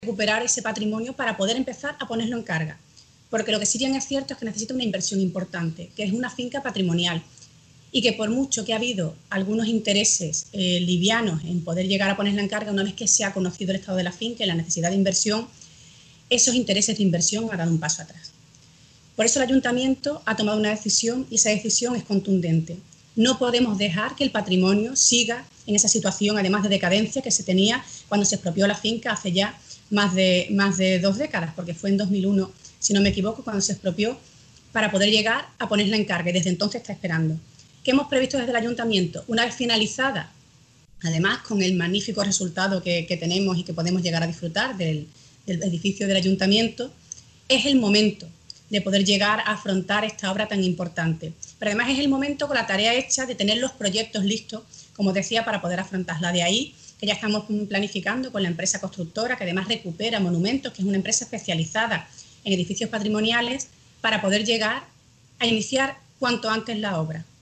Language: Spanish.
recuperar ese patrimonio para poder empezar a ponerlo en carga. Porque lo que sí bien es cierto es que necesita una inversión importante, que es una finca patrimonial, y que por mucho que ha habido algunos intereses livianos en poder llegar a ponerla en carga, una vez que se ha conocido el estado de la finca y la necesidad de inversión, esos intereses de inversión han dado un paso atrás. Por eso el Ayuntamiento ha tomado una decisión y esa decisión es contundente. No podemos dejar que el patrimonio siga en esa situación, además de decadencia, que se tenía cuando se expropió la finca hace ya más de 2 décadas, porque fue en 2001, si no me equivoco, cuando se expropió, para poder llegar a ponerla en carga, y desde entonces está esperando. ¿Qué hemos previsto desde el Ayuntamiento? Una vez finalizada, además con el magnífico resultado que tenemos y que podemos llegar a disfrutar del edificio del Ayuntamiento, es el momento de poder llegar a afrontar esta obra tan importante. Pero además es el momento con la tarea hecha de tener los proyectos listos, como decía, para poder afrontarla. De ahí que ya estamos planificando con la empresa constructora, que además recupera monumentos, que es una empresa especializada en edificios patrimoniales, para poder llegar a iniciar cuanto antes la obra.